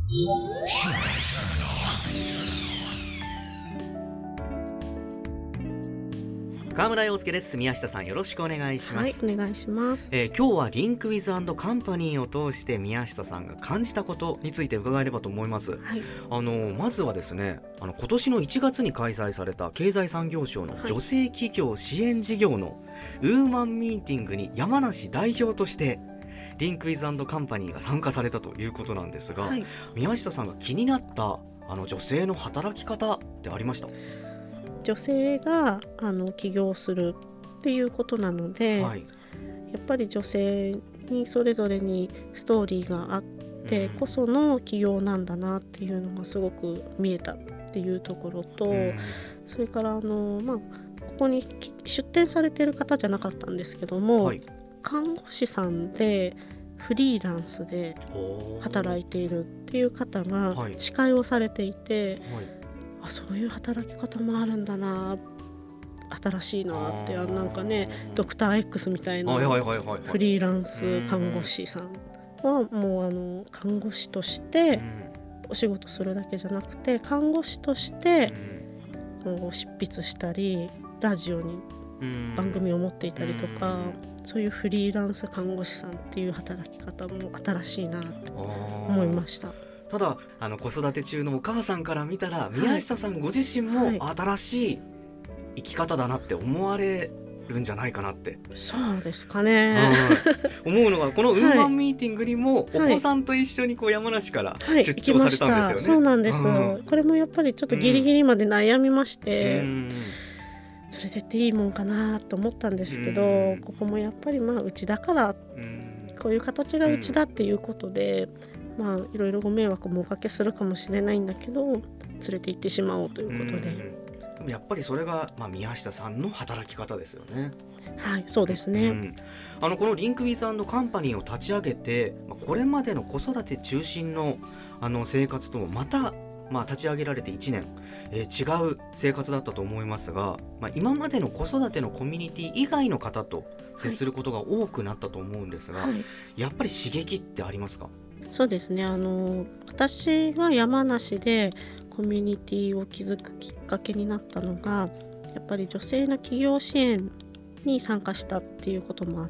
川村陽介です。宮下さん、よろしくお願いします。 はい、お願いします。 今日はリンクウィズ&カンパニーを通して宮下さんが感じたことについて伺えればと思います。 はい、 まずはですね、今年の1月に開催された経済産業省の女性企業支援事業のウーマンミーティングに山梨代表としてリンクウィズ&カンパニーが参加されたということなんですが、 はい、 宮下さんが気になった女性の働き方ってありました？ 女性が起業するっていうことなので、 はい、 やっぱり女性にそれぞれにストーリーがあってこその起業なんだなっていうのがすごく見えたっていうところと、それからここに出展されている方じゃなかったんですけども、はい、看護師さんでフリーランスで働いているっていう方が司会をされていて、そういう働き方もあるんだな、新しいなって、なんかね、ドクター X みたいなフリーランス看護師さんはもう看護師としてお仕事するだけじゃなくて、看護師として執筆したりラジオに番組を持っていたりとか、そういうフリーランス看護師さんっていう働き方も新しいなと思いました。 ただ子育て中のお母さんから見たら、宮下さんご自身も新しい生き方だなって思われるんじゃないかなって。 そうですかね、 思うのが、このウーマンミーティングにもお子さんと一緒に山梨から出張されたんですよね。 そうなんです、これもやっぱりちょっとギリギリまで悩みまして、連れてっていいもんかなと思ったんですけど、ここもやっぱりうちだから、こういう形がうちだっていうことで、いろいろご迷惑もおかけするかもしれないんだけど連れて行ってしまおうということで、 でもやっぱりそれが、宮下さんの働き方ですよね。 はい、そうですね、 このリンクウィズ&カンパニーを立ち上げて、これまでの子育て中心の生活ともまた立ち上げられて1年、違う生活だったと思いますが、今までの子育てのコミュニティ以外の方と接することが多くなったと思うんですが、やっぱり刺激ってありますか？ そうですね、私が山梨でコミュニティを築くきっかけになったのが、やっぱり女性の起業支援に参加したっていうこともあって、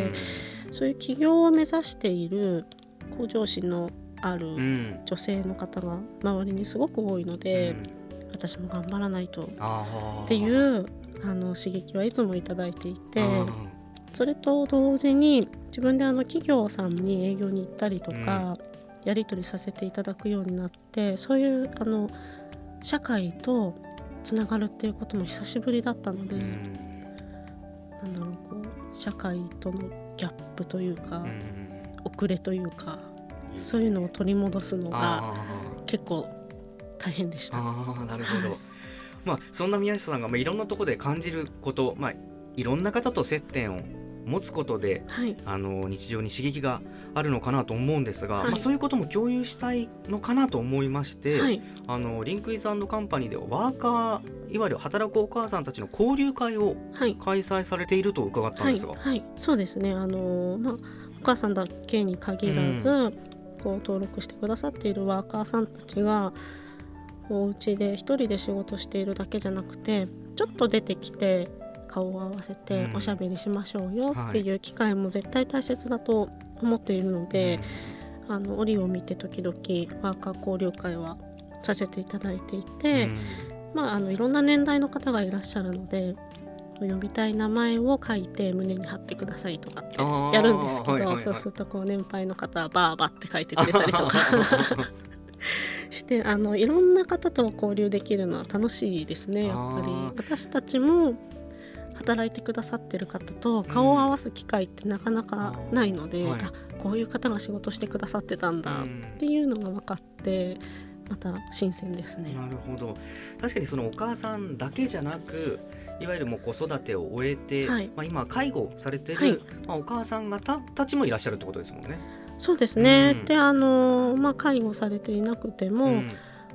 そういう起業を目指している向上心のある女性の方が周りにすごく多いので、私も頑張らないとっていう刺激はいつもいただいていて、それと同時に自分で企業さんに営業に行ったりとか、やり取りさせていただくようになって、そういう社会とつながるっていうことも久しぶりだったので、社会とのギャップというか、遅れというか、そういうのを取り戻すのが結構大変でした。 なるほど、そんな宮下さんがいろんなところで感じること、いろんな方と接点を持つことで、日常に刺激があるのかなと思うんですが、そういうことも共有したいのかなと思いまして、リンクウィズ&カンパニーではワーカー、いわゆる働くお母さんたちの交流会を開催されていると伺ったんですが、 そうですね、お母さんだけに限らず、登録してくださっているワーカーさんたちがお家で一人で仕事しているだけじゃなくて、ちょっと出てきて顔を合わせておしゃべりしましょうよっていう機会も絶対大切だと思っているので、折を見て時々ワーカー交流会はさせていただいていて、いろんな年代の方がいらっしゃるので、呼びたい名前を書いて胸に貼ってくださいとかってやるんですけど、そうすると年配の方はバーバって書いてくれたりとかしていろんな方と交流できるのは楽しいですね。やっぱり私たちも働いてくださってる方と顔を合わす機会ってなかなかないので、こういう方が仕事してくださってたんだっていうのが分かって、また新鮮ですね。 なるほど。確かにそのお母さんだけじゃなく、いわゆるもう子育てを終えて、今介護されている、お母さん方たちもいらっしゃるってことですもんね。 そうですね、で介護されていなくても、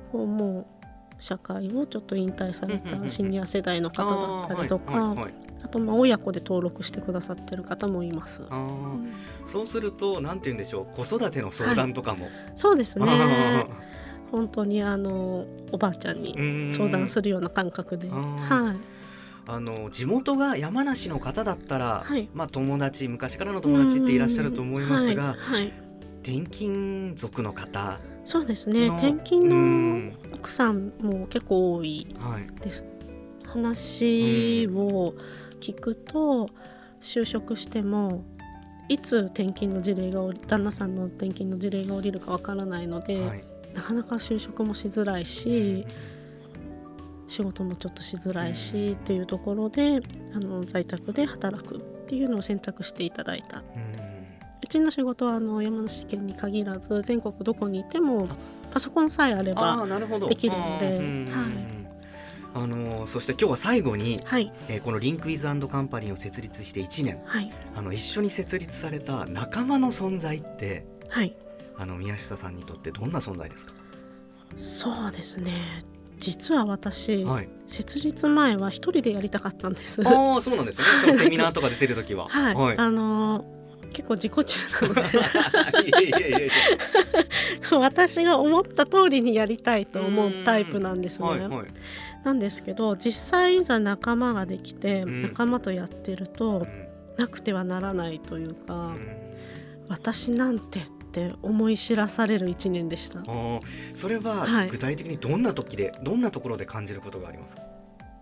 もう社会をちょっと引退されたシニア世代の方だったりとか、あと親子で登録してくださってる方もいます。 そうするとなんて言うんでしょう、子育ての相談とかも、 そうですね本当におばあちゃんに相談するような感覚で、 地元が山梨の方だったら、友達、昔からの友達っていらっしゃると思いますが、転勤族の方、 そうですね、転勤の奥さんも結構多いです、話を聞くと就職してもいつ転勤の事例が旦那さんの転勤の事例が下りるかわからないので、なかなか就職もしづらいし、仕事もちょっとしづらいしっていうところで在宅で働くっていうのを選択していただいた。うちの仕事は山梨県に限らず全国どこにいてもパソコンさえあればできるので、 そして今日は最後に、このリンクウィズ&カンパニーを設立して1年、一緒に設立された仲間の存在って、宮下さんにとってどんな存在ですか？ そうですね、実は私、設立前は一人でやりたかったんです。 そうなんですね。そのセミナーとか出てる時は結構自己中なので私が思った通りにやりたいと思うタイプなんですね。なんですけど実際いざ仲間ができて、仲間とやってるとなくてはならないというか、私なんてって思い知らされる1年でした。 それは具体的にどんな時で、どんなところで感じることがありますか？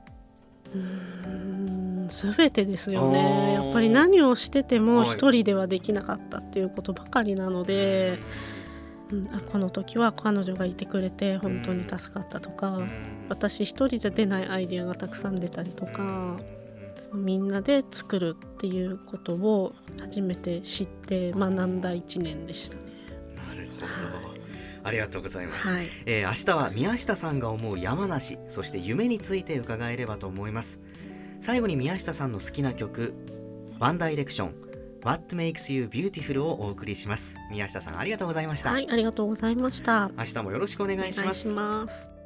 全てですよね。やっぱり何をしてても一人ではできなかったっていうことばかりなので、この時は彼女がいてくれて本当に助かったとか、私一人じゃ出ないアイデアがたくさん出たりとか、みんなで作るっていうことを初めて知って学んだ1年でしたね。 なるほど、ありがとうございます。明日は宮下さんが思う山梨、そして夢について伺えればと思います。最後に宮下さんの好きな曲、ワンダイレクション What Makes You Beautiful をお送りします。宮下さん、ありがとうございました。 ありがとうございました。 明日もよろしくお願いします。 お願いします。